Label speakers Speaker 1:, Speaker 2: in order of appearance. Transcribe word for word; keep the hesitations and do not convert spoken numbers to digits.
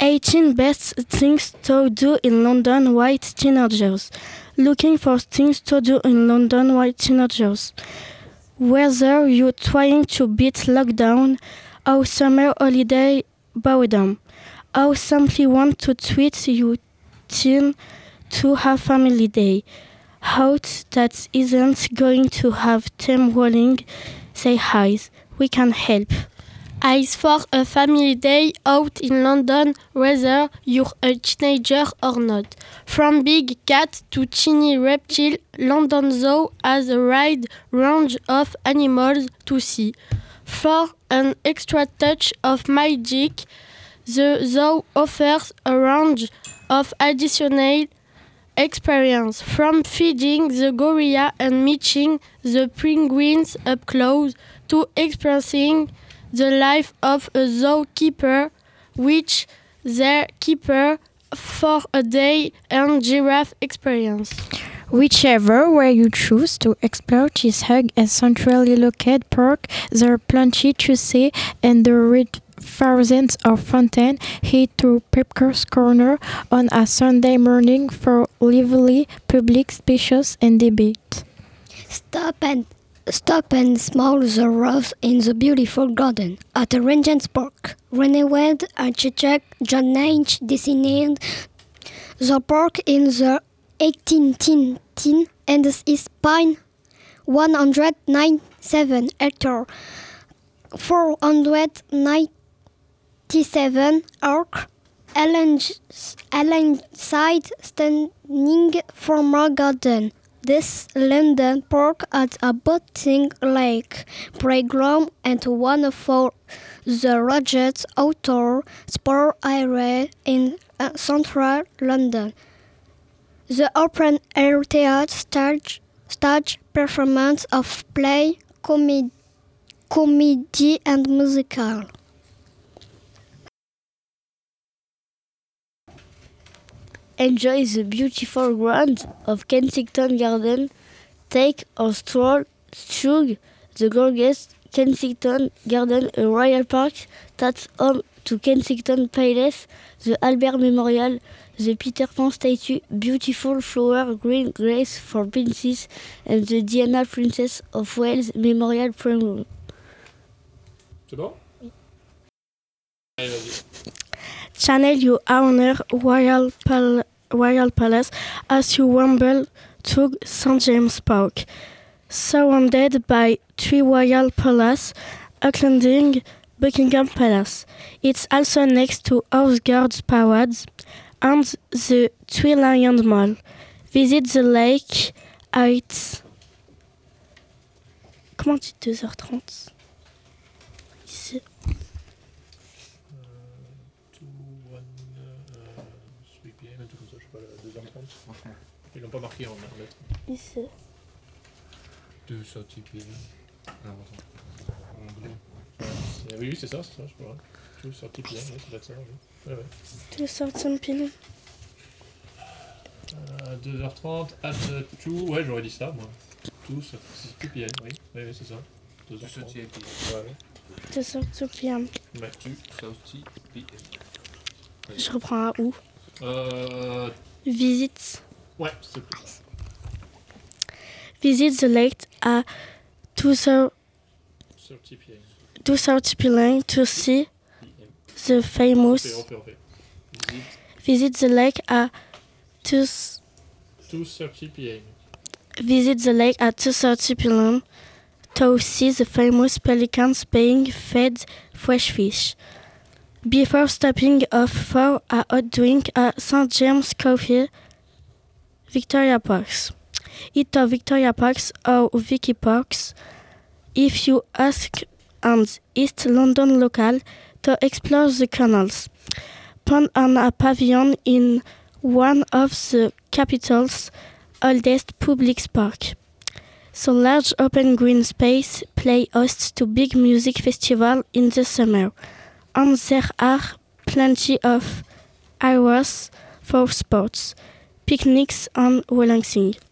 Speaker 1: eighteen best things to do in London white teenagers. Looking for things to do in London white teenagers. Whether you're trying to beat lockdown or summer holiday boredom, or simply want to treat your teen to have family day out that isn't going to have them rolling, say hi. We can help.
Speaker 2: Eyes for a family day out in London, whether you're a teenager or not. From big cat to teeny reptile, London Zoo has a wide range of animals to see. For an extra touch of magic, the zoo offers a range of additional experience, from feeding the gorilla and meeting the penguins up close to experiencing the life of a zookeeper, which their keeper for a day and giraffe experience.
Speaker 3: Whichever way you choose to explore this hug and centrally located park, there are plenty to see, and the red thousands of fountains head to Pepper's Corner on a Sunday morning for lively public spaces and debate.
Speaker 4: Stop and Stop and smell the rose in the beautiful garden at the Regent's Park. Renowned architect John Nash designed the park in the eighteen ten and is spanned one hundred ninety-seven hectares, four hundred ninety-seven acres, alongside stunning former garden. This London park has a boating lake, playground, and one of the largest outdoor sport areas in uh, central London. The open air theatre stage, stage performance of play, comedy, comedy and musical.
Speaker 5: Enjoy the beautiful grounds of Kensington Garden. Take a stroll through the gorgeous Kensington Garden, a royal park that's home to Kensington Palace, the Albert Memorial, the Peter Pan statue, beautiful flower green grass for princes, and the Diana Princess of Wales Memorial Playground.
Speaker 6: C'est bon? Allez, vas-y.
Speaker 1: Channel your honor Royal, Pal- Royal Palace as you ramble to Saint James Park. Surrounded by three royal palaces, including Buckingham Palace. It's also next to Horsguards Parade and the Three Lions Mall. Visit the lake at... Comment dit deux heures trente? Ici.
Speaker 6: Ils l'ont pas marqué en lettres.
Speaker 1: Ici.
Speaker 6: deux sorties pieds. En bleu. Euh, oui, oui, c'est ça, c'est ça, je crois. deux sorties pieds, oui, ça doit être ça, oui. Ouais, ouais.
Speaker 1: Deux sorties pieds.
Speaker 6: Euh, deux heures trente, at two, ouais, j'aurais dit ça, moi. two sorties pieds, oui, oui, oui, c'est ça. deux heures trente. Ouais, ouais.
Speaker 1: Deux sorties pieds.
Speaker 6: Ouais.
Speaker 7: two sorties pieds.
Speaker 1: Je reprends à où?
Speaker 6: Euh...
Speaker 1: Visite.
Speaker 6: Ouais, c'est plus.
Speaker 1: Visit the lake at two thirty p m to see the famous.
Speaker 6: On fait, on fait, on fait.
Speaker 1: Visit the lake at two
Speaker 6: thirty p m.
Speaker 1: Visit the lake at two thirty p m to see the famous pelicans being fed fresh fish. Before stopping off for a hot drink at Saint James Coffee, Victoria Parks. Either Victoria Parks or Vicky Parks, if you ask an East London local to explore the canals. Pond on a pavilion in one of the capital's oldest public parks. So large open green space play host to big music festival in the summer. And there are plenty of hours for sports, picnics and relaxing.